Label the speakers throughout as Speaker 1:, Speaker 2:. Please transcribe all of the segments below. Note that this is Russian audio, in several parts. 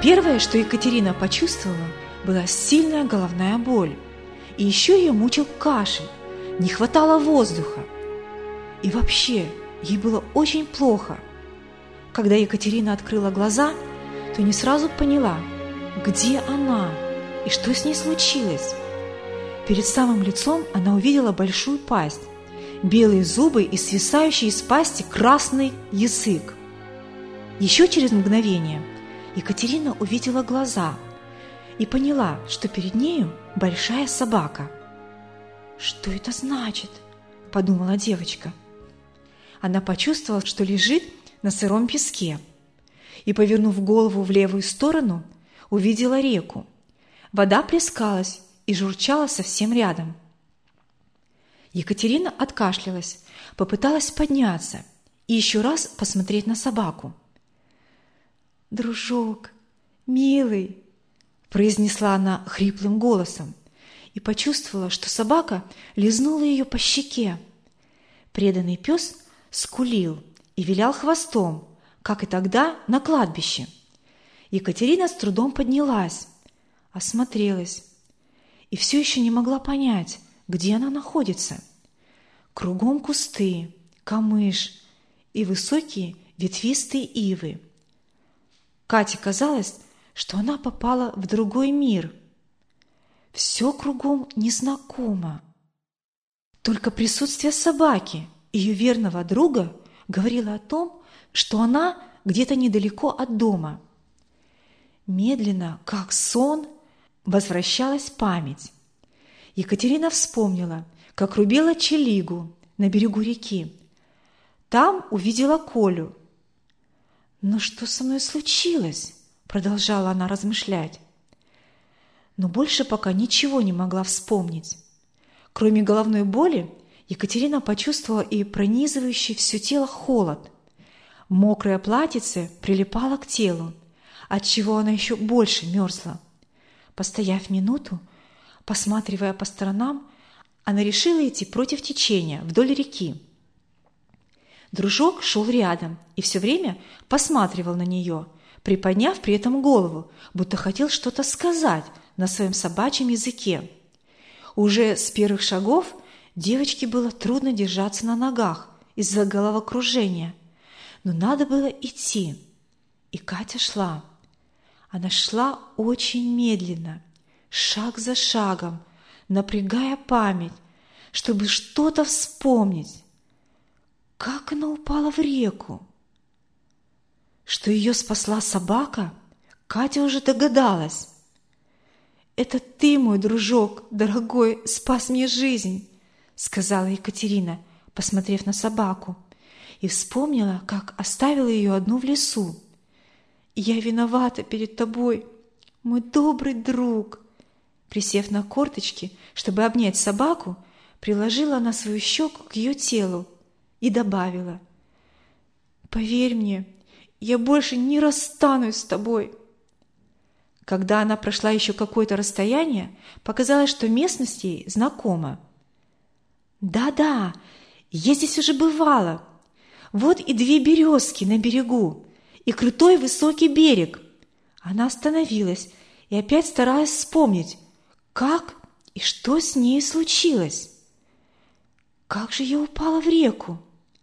Speaker 1: Первое, что Екатерина почувствовала, была сильная головная боль. И еще ее мучил кашель, не хватало воздуха. И вообще, ей было очень плохо. Когда Екатерина открыла глаза, то не сразу поняла, где она и что с ней случилось. Перед самым лицом она увидела большую пасть, белые зубы и свисающий из пасти красный язык. Еще через мгновение Екатерина увидела глаза и поняла, что перед нею большая собака. «Что это значит?» – подумала девочка. Она почувствовала, что лежит на сыром песке, и, повернув голову в левую сторону, увидела реку. Вода плескалась и журчала совсем рядом. Екатерина откашлялась, попыталась подняться и еще раз посмотреть на собаку. «Дружок, милый!» – произнесла она хриплым голосом и почувствовала, что собака лизнула ее по щеке. Преданный пес скулил и вилял хвостом, как и тогда на кладбище. Екатерина с трудом поднялась, осмотрелась и все еще не могла понять, где она находится. Кругом кусты, камыш и высокие ветвистые ивы. Кате казалось, что она попала в другой мир. Все кругом незнакомо. Только присутствие собаки, ее верного друга, говорило о том, что она где-то недалеко от дома. Медленно, как сон, возвращалась память. Екатерина вспомнила, как рубила челигу на берегу реки. Там увидела Колю. «Но что со мной случилось?» – продолжала она размышлять. Но больше пока ничего не могла вспомнить. Кроме головной боли, Екатерина почувствовала и пронизывающий все тело холод. Мокрое платьице прилипало к телу, отчего она еще больше мерзла. Постояв минуту, посматривая по сторонам, она решила идти против течения, вдоль реки. Дружок шел рядом и все время посматривал на нее, приподняв при этом голову, будто хотел что-то сказать на своем собачьем языке. Уже с первых шагов девочке было трудно держаться на ногах из-за головокружения, но надо было идти. И Катя шла. Она шла очень медленно, шаг за шагом, напрягая память, чтобы что-то вспомнить. Как она упала в реку? Что ее спасла собака, Катя уже догадалась. «Это ты, мой дружок, дорогой, спас мне жизнь», — сказала Екатерина, посмотрев на собаку, и вспомнила, как оставила ее одну в лесу. «Я виновата перед тобой, мой добрый друг». Присев на корточки, чтобы обнять собаку, приложила она свою щеку к ее телу и добавила: «Поверь мне, я больше не расстанусь с тобой». Когда она прошла еще какое-то расстояние, показалось, что местность ей знакома. «Да-да, я здесь уже бывала. Вот и 2 березки на берегу, и крутой высокий берег». Она остановилась и опять старалась вспомнить, как и что с ней случилось. Как же я упала в реку?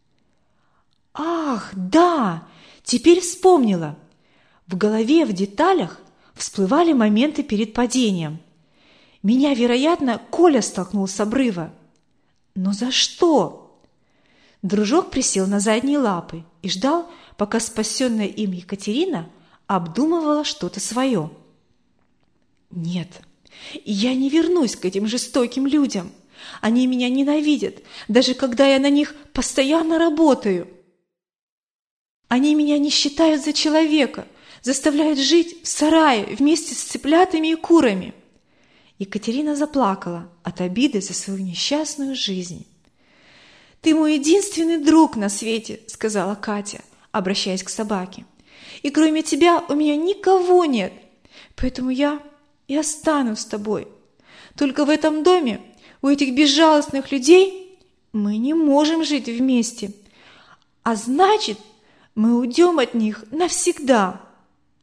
Speaker 1: Ах, да, теперь вспомнила. В голове в деталях всплывали моменты перед падением. Меня, вероятно, Коля столкнул с обрыва. Но за что? Дружок присел на задние лапы и ждал, пока спасенная им Екатерина обдумывала что-то свое. «Нет, я не вернусь к этим жестоким людям. Они меня ненавидят, даже когда я на них постоянно работаю. Они меня не считают за человека, заставляют жить в сарае вместе с цыплятами и курами». Екатерина заплакала от обиды за свою несчастную жизнь. «Ты мой единственный друг на свете», — сказала Катя, обращаясь к собаке. «И кроме тебя у меня никого нет, поэтому я и останусь с тобой. Только в этом доме у этих безжалостных людей мы не можем жить вместе, а значит, мы уйдем от них навсегда».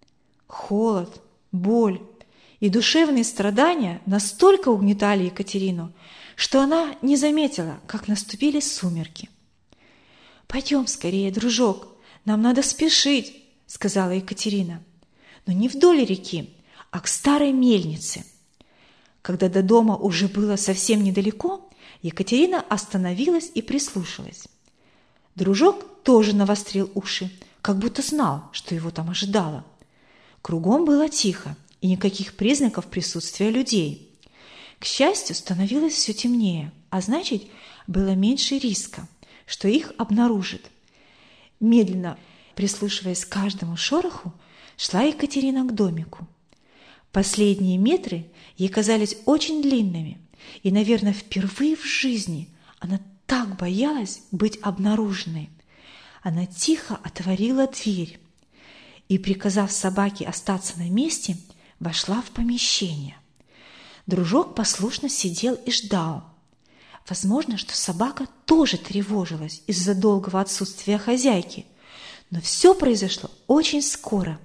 Speaker 1: Холод, боль и душевные страдания настолько угнетали Екатерину, что она не заметила, как наступили сумерки. «Пойдем скорее, дружок, нам надо спешить», — сказала Екатерина. «Но не вдоль реки, а к старой мельнице». Когда до дома уже было совсем недалеко, Екатерина остановилась и прислушалась. Дружок тоже навострил уши, как будто знал, что его там ожидало. Кругом было тихо и никаких признаков присутствия людей. К счастью, становилось все темнее, а значит, было меньше риска, что их обнаружат. Медленно, прислушиваясь к каждому шороху, шла Екатерина к домику. Последние метры ей казались очень длинными, и, наверное, впервые в жизни она так боялась быть обнаруженной. Она тихо отворила дверь и, приказав собаке остаться на месте, вошла в помещение. Дружок послушно сидел и ждал. Возможно, что собака тоже тревожилась из-за долгого отсутствия хозяйки, но все произошло очень скоро.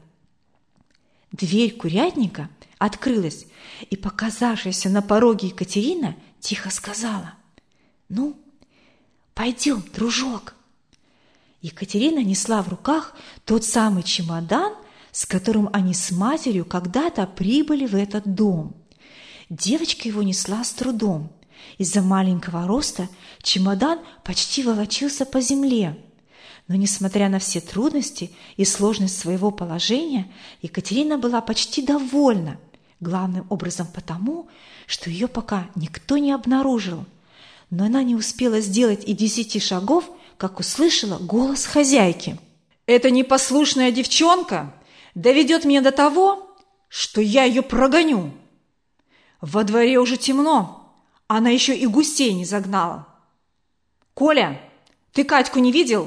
Speaker 1: Дверь курятника открылась, и показавшаяся на пороге Екатерина тихо сказала: «Ну, пойдем, дружок». Екатерина несла в руках тот самый чемодан, с которым они с матерью когда-то прибыли в этот дом. Девочка его несла с трудом. Из-за маленького роста чемодан почти волочился по земле. Но, несмотря на все трудности и сложность своего положения, Екатерина была почти довольна, главным образом потому, что ее пока никто не обнаружил. Но она не успела сделать и 10 шагов, как услышала голос хозяйки.
Speaker 2: «Эта непослушная девчонка доведет меня до того, что я ее прогоню. Во дворе уже темно, она еще и гусей не загнала. Коля, ты Катьку не видел?»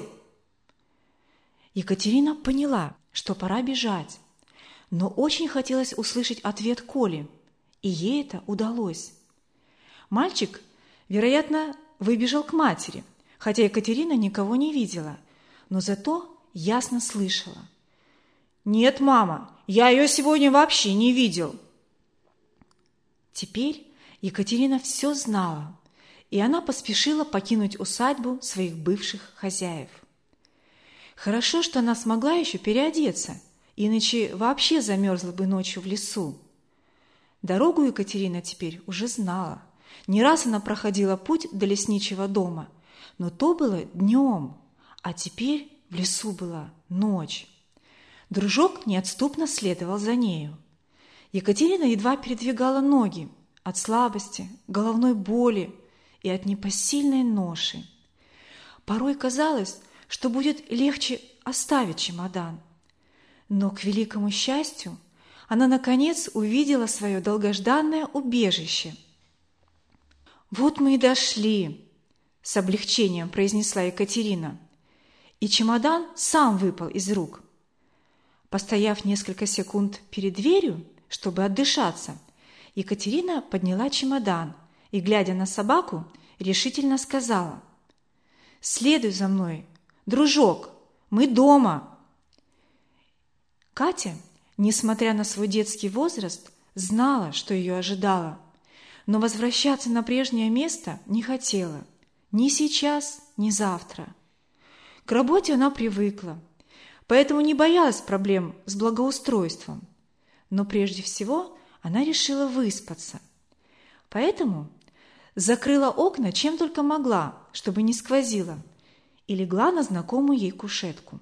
Speaker 1: Екатерина поняла, что пора бежать, но очень хотелось услышать ответ Коли, и ей это удалось. Мальчик, вероятно, выбежал к матери, хотя Екатерина никого не видела, но зато ясно слышала.
Speaker 2: «Нет, мама, я ее сегодня вообще не видел».
Speaker 1: Теперь Екатерина все знала, и она поспешила покинуть усадьбу своих бывших хозяев. Хорошо, что она смогла еще переодеться, иначе вообще замерзла бы ночью в лесу. Дорогу Екатерина теперь уже знала. Не раз она проходила путь до лесничьего дома, но то было днем, а теперь в лесу была ночь. Дружок неотступно следовал за нею. Екатерина едва передвигала ноги от слабости, головной боли и от непосильной ноши. Порой казалось, что будет легче оставить чемодан. Но, к великому счастью, она, наконец, увидела свое долгожданное убежище. «Вот мы и дошли», – с облегчением произнесла Екатерина, и чемодан сам выпал из рук. Постояв несколько секунд перед дверью, чтобы отдышаться, Екатерина подняла чемодан и, глядя на собаку, решительно сказала: «Следуй за мной, дружок, мы дома». Катя, несмотря на свой детский возраст, знала, что ее ожидало, но возвращаться на прежнее место не хотела, ни сейчас, ни завтра. К работе она привыкла, поэтому не боялась проблем с благоустройством, но прежде всего она решила выспаться. Поэтому закрыла окна чем только могла, чтобы не сквозило, и легла на знакомую ей кушетку.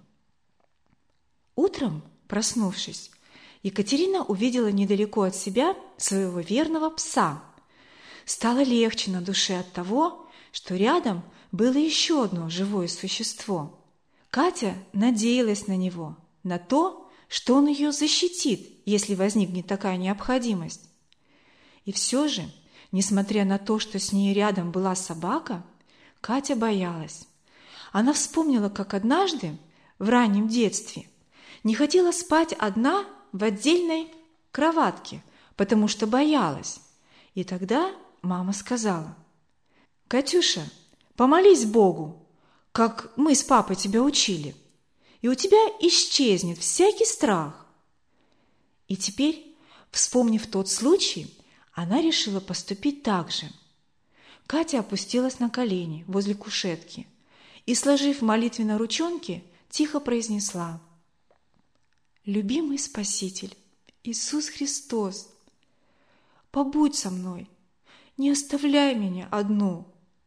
Speaker 1: Утром, проснувшись, Екатерина увидела недалеко от себя своего верного пса. Стало легче на душе от того, что рядом было еще одно живое существо. Катя надеялась на него, на то, что он ее защитит, если возникнет такая необходимость. И все же, несмотря на то, что с ней рядом была собака, Катя боялась. Она вспомнила, как однажды, в раннем детстве, не хотела спать одна в отдельной кроватке, потому что боялась. И тогда мама сказала: «Катюша, помолись Богу, как мы с папой тебя учили, и у тебя исчезнет всякий страх». И теперь, вспомнив тот случай, она решила поступить так же. Катя опустилась на колени возле кушетки и, сложив молитвенно ручонки, тихо произнесла: «Любимый Спаситель, Иисус Христос, побудь со мной, не оставляй меня одну».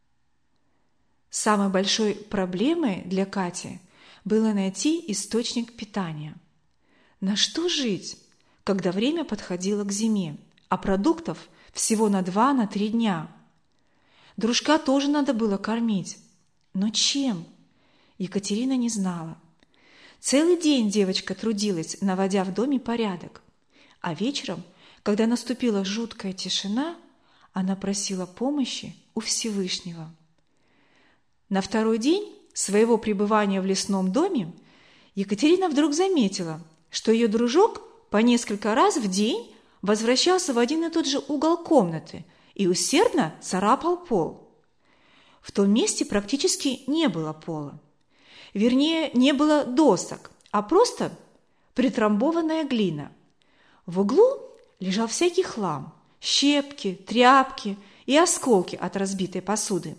Speaker 1: Самой большой проблемой для Кати было найти источник питания. На что жить, когда время подходило к зиме, а продуктов всего на 2-3 дня? Дружка тоже надо было кормить. Но чем? Екатерина не знала. Целый день девочка трудилась, наводя в доме порядок. А вечером, когда наступила жуткая тишина, она просила помощи у Всевышнего. На второй день своего пребывания в лесном доме Екатерина вдруг заметила, что ее дружок по несколько раз в день возвращался в один и тот же угол комнаты и усердно царапал пол. В том месте практически не было пола. Вернее, не было досок, а просто притрамбованная глина. В углу лежал всякий хлам – щепки, тряпки и осколки от разбитой посуды.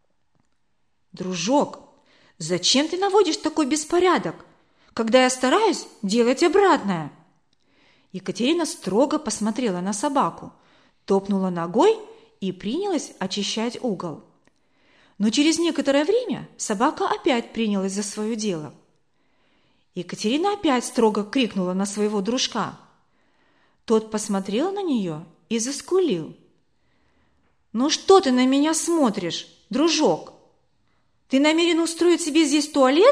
Speaker 1: «Дружок, зачем ты наводишь такой беспорядок, когда я стараюсь делать обратное?» Екатерина строго посмотрела на собаку, топнула ногой и принялась очищать угол. Но через некоторое время собака опять принялась за свое дело. Екатерина опять строго крикнула на своего дружка. Тот посмотрел на нее и заскулил. «Ну что ты на меня смотришь, дружок? Ты намерен устроить себе здесь туалет?»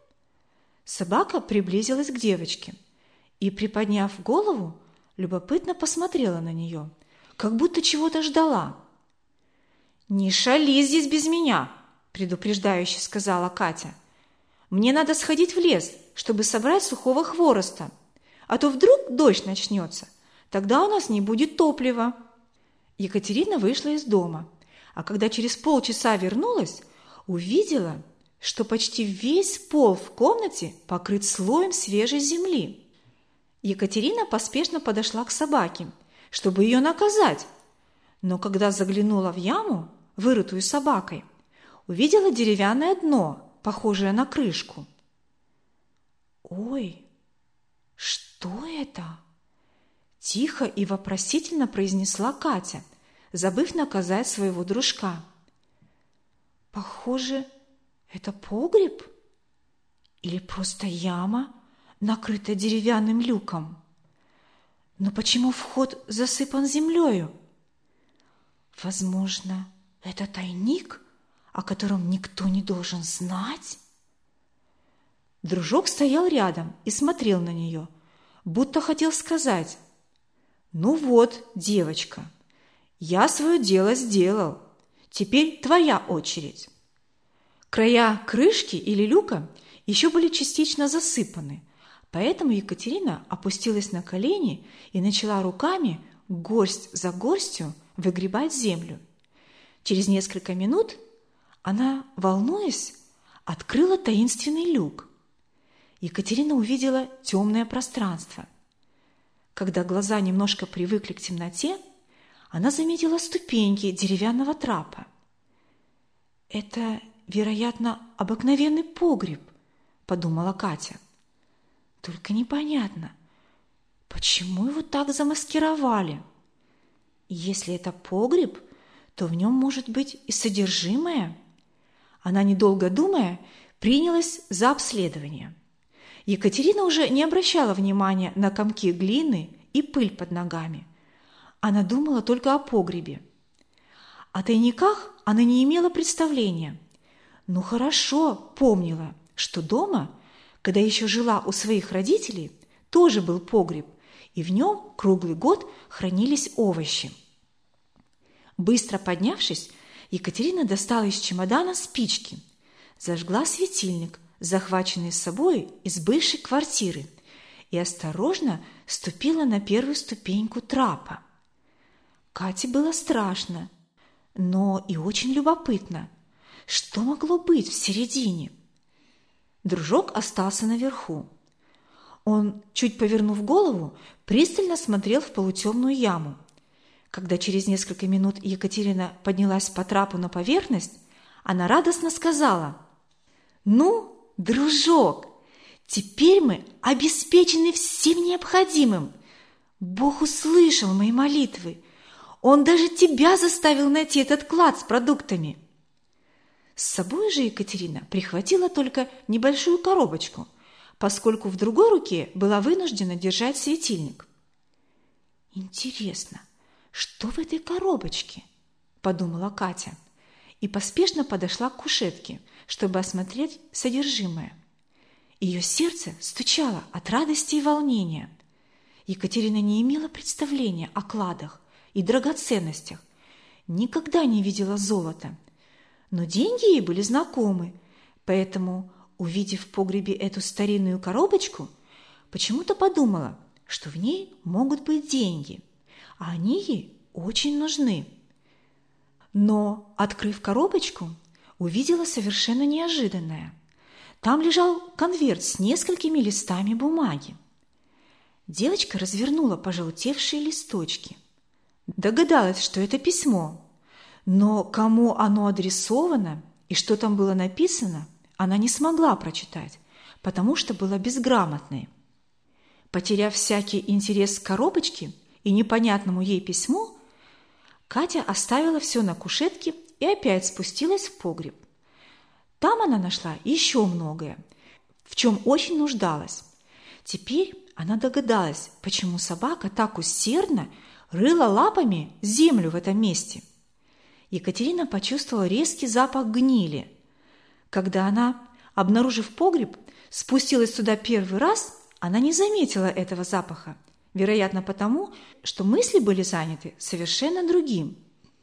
Speaker 1: Собака приблизилась к девочке и, приподняв голову, любопытно посмотрела на нее, как будто чего-то ждала. «Не шали здесь без меня», – предупреждающе сказала Катя. «Мне надо сходить в лес, чтобы собрать сухого хвороста, а то вдруг дождь начнется, тогда у нас не будет топлива». Екатерина вышла из дома, а когда через полчаса вернулась, увидела, что почти весь пол в комнате покрыт слоем свежей земли. Екатерина поспешно подошла к собаке, чтобы ее наказать, но когда заглянула в яму, вырытую собакой, увидела деревянное дно, похожее на крышку. «Ой, что это?» – тихо и вопросительно произнесла Катя, забыв наказать своего дружка. «Похоже, это погреб? Или просто яма, накрытая деревянным люком? Но почему вход засыпан землею? Возможно, это тайник, о котором никто не должен знать?» Дружок стоял рядом и смотрел на нее, будто хотел сказать: «Ну вот, девочка, я свое дело сделал, теперь твоя очередь». Края крышки или люка еще были частично засыпаны, поэтому Екатерина опустилась на колени и начала руками горсть за горстью выгребать землю. Через несколько минут она, волнуясь, открыла таинственный люк. Екатерина увидела темное пространство. Когда глаза немножко привыкли к темноте, она заметила ступеньки деревянного трапа. «Это, вероятно, обыкновенный погреб», – подумала Катя. «Только непонятно, почему его так замаскировали? Если это погреб, то в нем может быть и содержимое». Она, недолго думая, принялась за обследование. Екатерина уже не обращала внимания на комки глины и пыль под ногами. Она думала только о погребе. О тайниках она не имела представления, но хорошо помнила, что дома, когда еще жила у своих родителей, тоже был погреб, и в нем круглый год хранились овощи. Быстро поднявшись, Екатерина достала из чемодана спички, зажгла светильник, захваченный с собой из бывшей квартиры, и осторожно ступила на первую ступеньку трапа. Кате было страшно, но и очень любопытно, что могло быть в середине. Дружок остался наверху. Он, чуть повернув голову, пристально смотрел в полутемную яму. Когда через несколько минут Екатерина поднялась по трапу на поверхность, она радостно сказала: «Ну, дружок, теперь мы обеспечены всем необходимым. Бог услышал мои молитвы. Он даже тебя заставил найти этот клад с продуктами». С собой же Екатерина прихватила только небольшую коробочку, поскольку в другой руке была вынуждена держать светильник. «Интересно, что в этой коробочке?» – подумала Катя и поспешно подошла к кушетке, чтобы осмотреть содержимое. Ее сердце стучало от радости и волнения. Екатерина не имела представления о кладах и драгоценностях, никогда не видела золота, но деньги ей были знакомы, поэтому, увидев в погребе эту старинную коробочку, почему-то подумала, что в ней могут быть деньги, а они ей очень нужны. Но, открыв коробочку, увидела совершенно неожиданное. Там лежал конверт с несколькими листами бумаги. Девочка развернула пожелтевшие листочки. Догадалась, что это письмо, но кому оно адресовано и что там было написано, она не смогла прочитать, потому что была безграмотной. Потеряв всякий интерес к коробочке и непонятному ей письму, Катя оставила все на кушетке и опять спустилась в погреб. Там она нашла еще многое, в чем очень нуждалась. Теперь она догадалась, почему собака так усердно рыла лапами землю в этом месте. Екатерина почувствовала резкий запах гнили. Когда она, обнаружив погреб, спустилась туда первый раз, она не заметила этого запаха, вероятно потому, что мысли были заняты совершенно другим.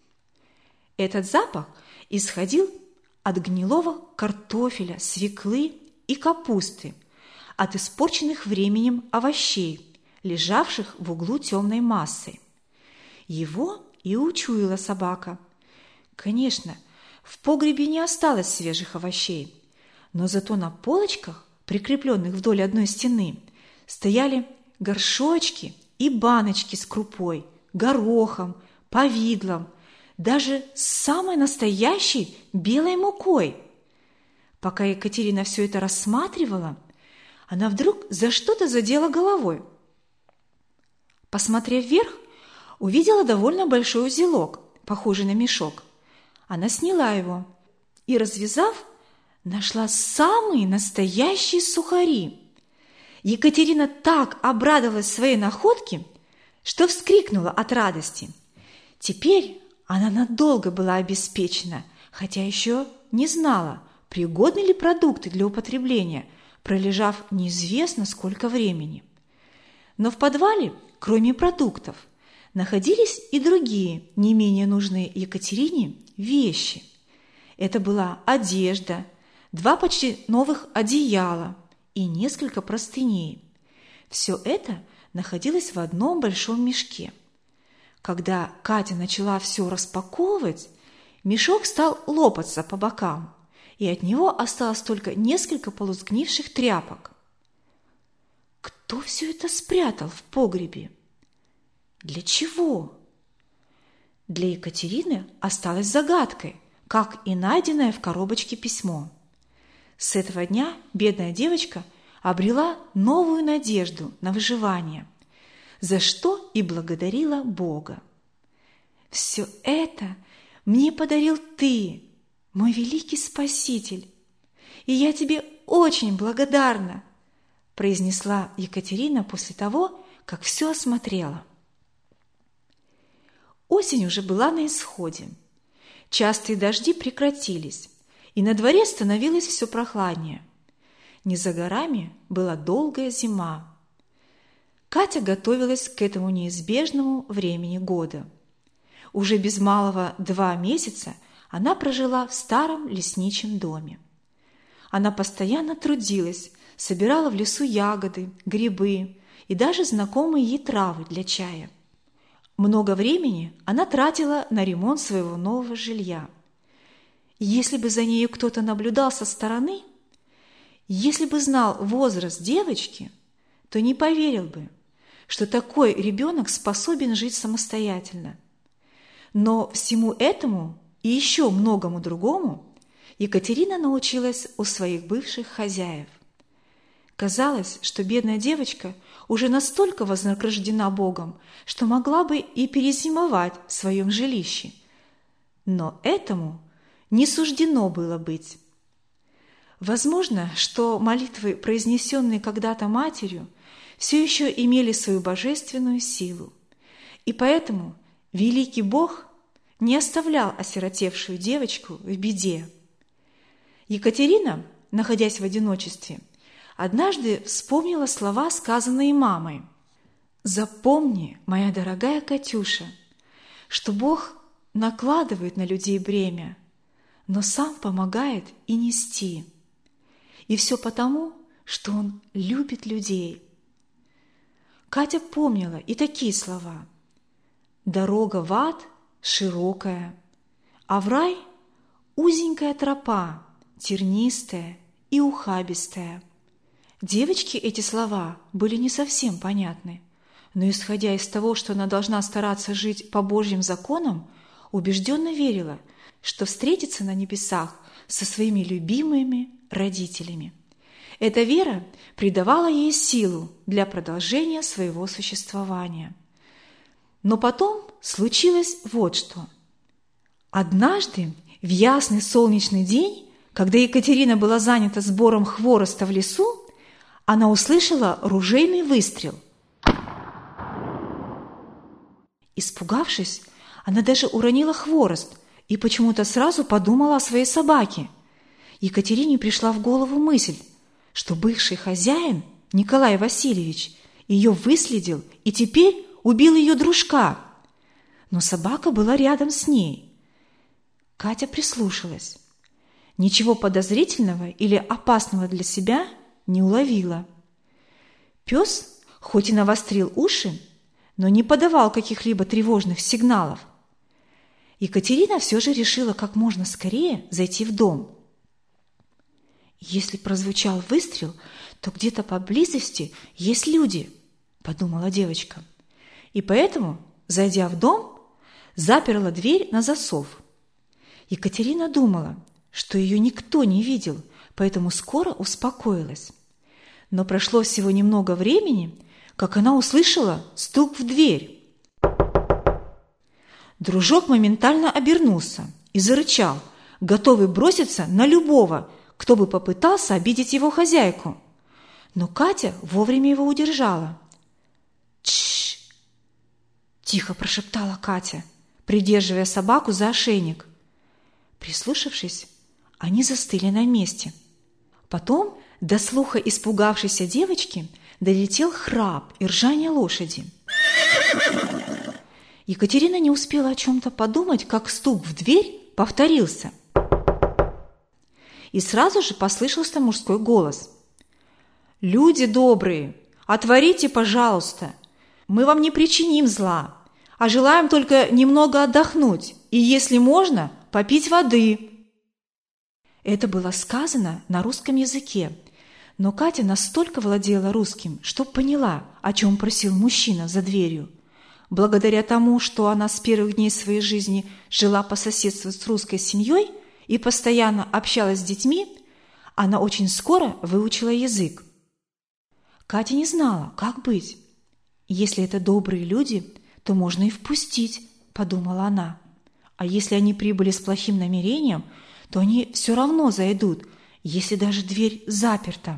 Speaker 1: Этот запах исходил от гнилого картофеля, свеклы и капусты, от испорченных временем овощей, лежавших в углу темной массой. Его и учуяла собака. Конечно, в погребе не осталось свежих овощей, но зато на полочках, прикрепленных вдоль одной стены, стояли горшочки и баночки с крупой, горохом, повидлом, даже с самой настоящей белой мукой. Пока Екатерина все это рассматривала, она вдруг за что-то задела головой. Посмотрев вверх, увидела довольно большой узелок, похожий на мешок. Она сняла его и, развязав, нашла самые настоящие сухари. Екатерина так обрадовалась своей находке, что вскрикнула от радости. Теперь она надолго была обеспечена, хотя еще не знала, пригодны ли продукты для употребления, пролежав неизвестно сколько времени. Но в подвале, кроме продуктов, находились и другие, не менее нужные Екатерине, вещи. Это была одежда, 2 почти новых одеяла и несколько простыней. Все это находилось в одном большом мешке. Когда Катя начала все распаковывать, мешок стал лопаться по бокам, и от него осталось только несколько полусгнивших тряпок. Кто все это спрятал в погребе? Для чего? Для Екатерины осталось загадкой, как и найденное в коробочке письмо. С этого дня бедная девочка обрела новую надежду на выживание, за что и благодарила Бога. «Все это мне подарил ты, мой великий Спаситель, и я тебе очень благодарна», произнесла Екатерина после того, как все осмотрела. Осень уже была на исходе. Частые дожди прекратились, и на дворе становилось все прохладнее. Не за горами была долгая зима. Катя готовилась к этому неизбежному времени года. Уже без малого 2 месяца она прожила в старом лесничьем доме. Она постоянно трудилась, собирала в лесу ягоды, грибы и даже знакомые ей травы для чая. Много времени она тратила на ремонт своего нового жилья. Если бы за нею кто-то наблюдал со стороны, если бы знал возраст девочки, то не поверил бы, что такой ребенок способен жить самостоятельно. Но всему этому и еще многому другому Екатерина научилась у своих бывших хозяев. Казалось, что бедная девочка уже настолько вознаграждена Богом, что могла бы и перезимовать в своем жилище. Но этому не суждено было быть. Возможно, что молитвы, произнесенные когда-то матерью, все еще имели свою божественную силу. И поэтому великий Бог не оставлял осиротевшую девочку в беде. Екатерина, находясь в одиночестве, однажды вспомнила слова, сказанные мамой. «Запомни, моя дорогая Катюша, что Бог накладывает на людей бремя, но сам помогает и нести. И все потому, что Он любит людей». Катя помнила и такие слова. «Дорога в ад широкая, а в рай узенькая тропа, тернистая и ухабистая». Девочке эти слова были не совсем понятны, но, исходя из того, что она должна стараться жить по Божьим законам, убежденно верила, что встретится на небесах со своими любимыми родителями. Эта вера придавала ей силу для продолжения своего существования. Но потом случилось вот что. Однажды, в ясный солнечный день, когда Екатерина была занята сбором хвороста в лесу, она услышала ружейный выстрел. Испугавшись, она даже уронила хворост и почему-то сразу подумала о своей собаке. Екатерине пришла в голову мысль, что бывший хозяин, Николай Васильевич, ее выследил и теперь убил ее дружка. Но собака была рядом с ней. Катя прислушалась. Ничего подозрительного или опасного для себя не уловила. Пес, хоть и навострил уши, но не подавал каких-либо тревожных сигналов. Екатерина все же решила как можно скорее зайти в дом. «Если прозвучал выстрел, то где-то поблизости есть люди», – подумала девочка. И поэтому, зайдя в дом, заперла дверь на засов. Екатерина думала, что ее никто не видел, поэтому скоро успокоилась. Но прошло всего немного времени, как она услышала стук в дверь. Дружок моментально обернулся и зарычал, готовый броситься на любого, кто бы попытался обидеть его хозяйку. Но Катя вовремя его удержала. «Тш!» – тихо прошептала Катя, придерживая собаку за ошейник. Прислушавшись, они застыли на месте. Потом до слуха испугавшейся девочки долетел храп и ржание лошади. Екатерина не успела о чем-то подумать, как стук в дверь повторился. И сразу же послышался мужской голос. «Люди добрые, отворите, пожалуйста. Мы вам не причиним зла, а желаем только немного отдохнуть и, если можно, попить воды». Это было сказано на русском языке, но Катя настолько владела русским, что поняла, о чем просил мужчина за дверью. Благодаря тому, что она с первых дней своей жизни жила по соседству с русской семьей и постоянно общалась с детьми, она очень скоро выучила язык. Катя не знала, как быть. «Если это добрые люди, то можно и впустить», – подумала она. «А если они прибыли с плохим намерением, то они все равно зайдут, если даже дверь заперта».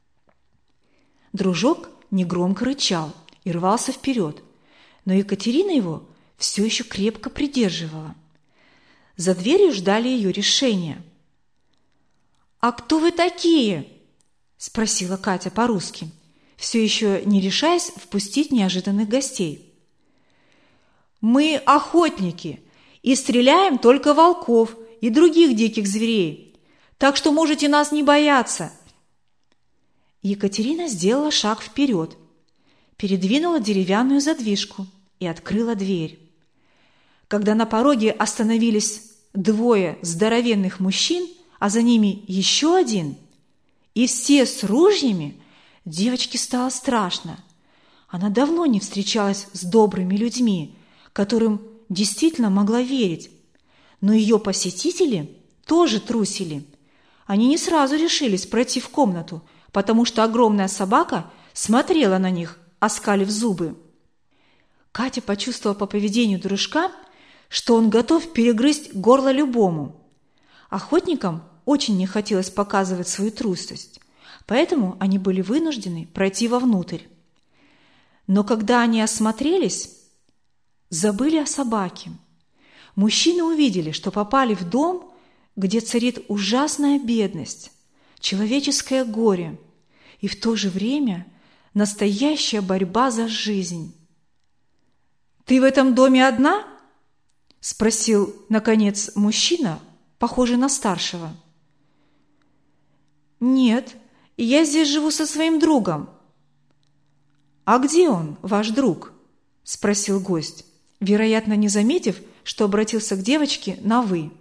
Speaker 1: Дружок негромко рычал и рвался вперед, но Екатерина его все еще крепко придерживала. За дверью ждали ее решения. «А кто вы такие?» – спросила Катя по-русски, все еще не решаясь впустить неожиданных гостей. «Мы охотники и стреляем только волков и других диких зверей, так что можете нас не бояться». Екатерина сделала шаг вперед, передвинула деревянную задвижку и открыла дверь. Когда на пороге остановились двое здоровенных мужчин, а за ними еще один, и все с ружьями, Девочке стало страшно. Она давно не встречалась с добрыми людьми, которым действительно могла верить. Но ее посетители тоже трусили. Они не сразу решились пройти в комнату, потому что огромная собака смотрела на них, оскалив зубы. Катя почувствовала по поведению дружка, что он готов перегрызть горло любому. Охотникам очень не хотелось показывать свою трусость, поэтому они были вынуждены пройти вовнутрь. Но когда они осмотрелись, забыли о собаке. Мужчины увидели, что попали в дом, где царит ужасная бедность, человеческое горе и в то же время настоящая борьба за жизнь. «Ты в этом доме одна?» – спросил, наконец, мужчина, похожий на старшего. «Нет, я здесь живу со своим другом». «А где он, ваш друг?» – спросил гость, вероятно, не заметив, что обратился к девочке на «вы».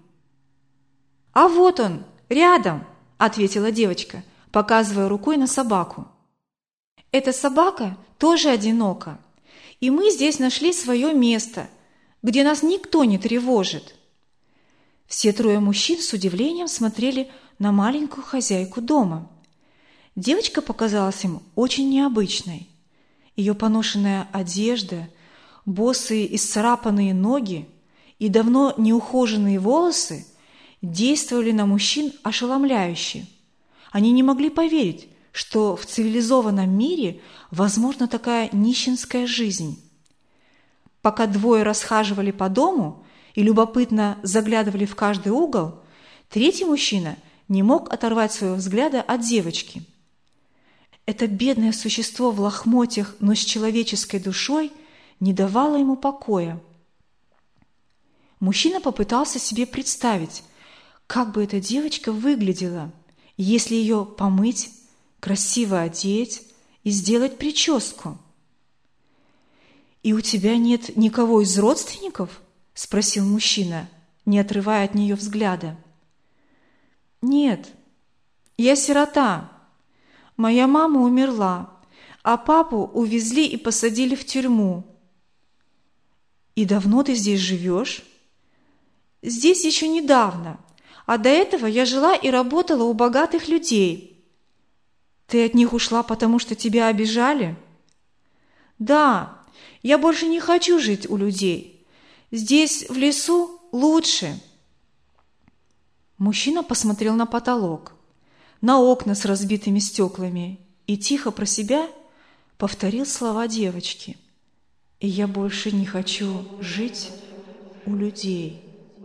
Speaker 1: «А вот он, рядом», – ответила девочка, показывая рукой на собаку. «Эта собака тоже одинока, и мы здесь нашли свое место, где нас никто не тревожит». Все трое мужчин с удивлением смотрели на маленькую хозяйку дома. Девочка показалась им очень необычной. Ее поношенная одежда, босые исцарапанные ноги и давно неухоженные волосы действовали на мужчин ошеломляюще. Они не могли поверить, что в цивилизованном мире возможна такая нищенская жизнь. Пока двое расхаживали по дому и любопытно заглядывали в каждый угол, третий мужчина не мог оторвать своего взгляда от девочки. Это бедное существо в лохмотьях, но с человеческой душой, не давало ему покоя. Мужчина попытался себе представить, как бы эта девочка выглядела, если ее помыть, красиво одеть и сделать прическу. «И у тебя нет никого из родственников?» – спросил мужчина, не отрывая от нее взгляда. «Нет, я сирота. Моя мама умерла, а папу увезли и посадили в тюрьму». «И давно ты здесь живешь?» «Здесь еще недавно, а до этого я жила и работала у богатых людей». «Ты от них ушла, потому что тебя обижали?» «Да, я больше не хочу жить у людей. Здесь, в лесу, лучше». Мужчина посмотрел на потолок, на окна с разбитыми стеклами и тихо про себя повторил слова девочки. «И я больше не хочу жить у людей».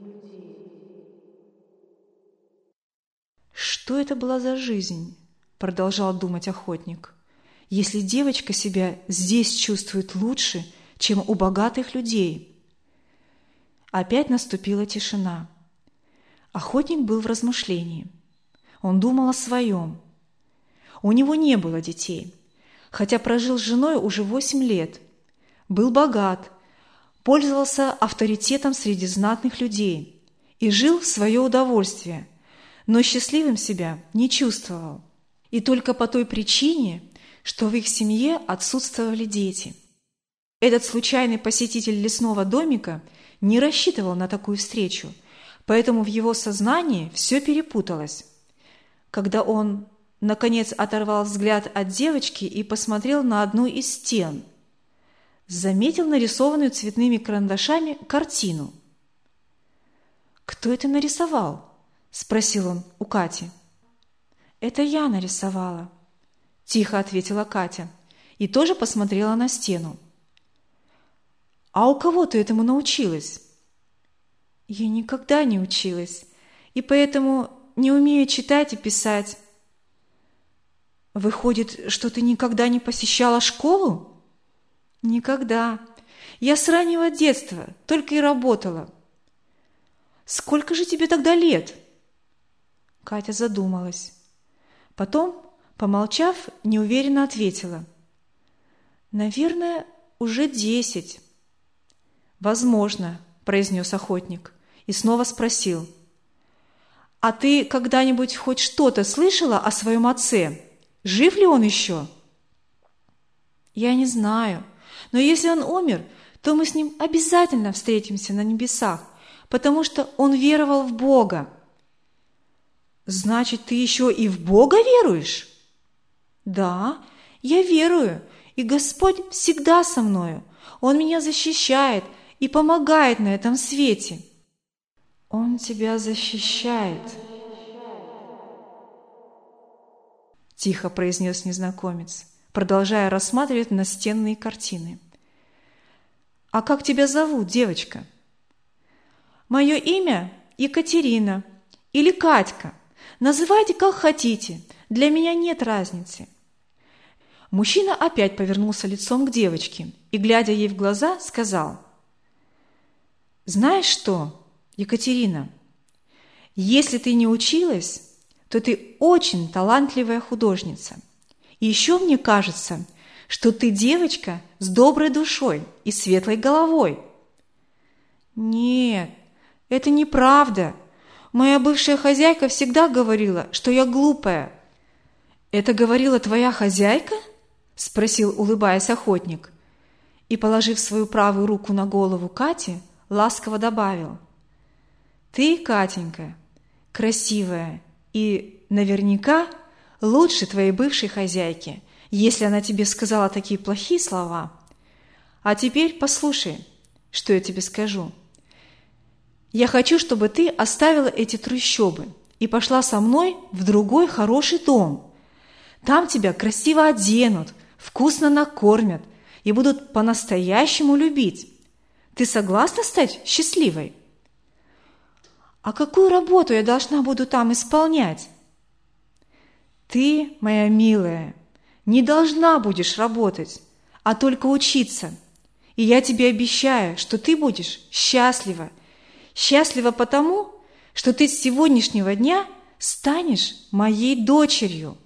Speaker 1: «Что это была за жизнь?» – продолжал думать охотник. «Если девочка себя здесь чувствует лучше, чем у богатых людей». Опять наступила тишина. Охотник был в размышлении. Он думал о своем. У него не было детей, хотя прожил с женой уже 8 лет. Был богат, пользовался авторитетом среди знатных людей и жил в свое удовольствие, но счастливым себя не чувствовал. И только по той причине, что в их семье отсутствовали дети. Этот случайный посетитель лесного домика не рассчитывал на такую встречу, поэтому в его сознании все перепуталось. Когда он, наконец, оторвал взгляд от девочки и посмотрел на одну из стен, заметил нарисованную цветными карандашами картину. «Кто это нарисовал?» – спросил он у Кати. «Это я нарисовала», – тихо ответила Катя и тоже посмотрела на стену. «А у кого ты этому научилась?» «Я никогда не училась, и поэтому не умею читать и писать». «Выходит, что ты никогда не посещала школу?» «Никогда. Я с раннего детства только и работала». «Сколько же тебе тогда лет?» Катя задумалась. Потом, помолчав, неуверенно ответила. «Наверное, уже 10». «Возможно», – произнес охотник и снова спросил. «А ты когда-нибудь хоть что-то слышала о своем отце? Жив ли он еще?» Я не знаю, но если он умер, то мы с ним обязательно встретимся на небесах, потому что он веровал в Бога.
Speaker 2: Значит, ты еще и в Бога веруешь?
Speaker 1: Да, я верую, и Господь всегда со мною. Он меня защищает и помогает на этом свете.
Speaker 2: Он тебя защищает, тихо произнес незнакомец, продолжая рассматривать настенные картины. А как тебя зовут, девочка?
Speaker 1: Мое имя Екатерина или Катька. Называйте как хотите, для меня нет разницы.
Speaker 2: Мужчина опять повернулся лицом к девочке и, глядя ей в глаза, сказал: «Знаешь что, Екатерина, если ты не училась, то ты очень талантливая художница. И еще мне кажется, что ты девочка с доброй душой и светлой головой».
Speaker 1: «Нет, это неправда. Моя бывшая хозяйка всегда говорила, что я глупая».
Speaker 2: «Это говорила твоя хозяйка?» – спросил, улыбаясь, охотник. И, положив свою правую руку на голову Кати, ласково добавил: «Ты, Катенька, красивая и наверняка лучше твоей бывшей хозяйки, если она тебе сказала такие плохие слова. А теперь послушай, что я тебе скажу. Я хочу, чтобы ты оставила эти трущобы и пошла со мной в другой хороший дом. Там тебя красиво оденут, вкусно накормят и будут по-настоящему любить. Ты согласна стать счастливой?»
Speaker 1: «А какую работу я должна буду там исполнять?»
Speaker 2: «Ты, моя милая, не должна будешь работать, а только учиться. И я тебе обещаю, что ты будешь счастлива. Счастлива потому, что ты с сегодняшнего дня станешь моей дочерью».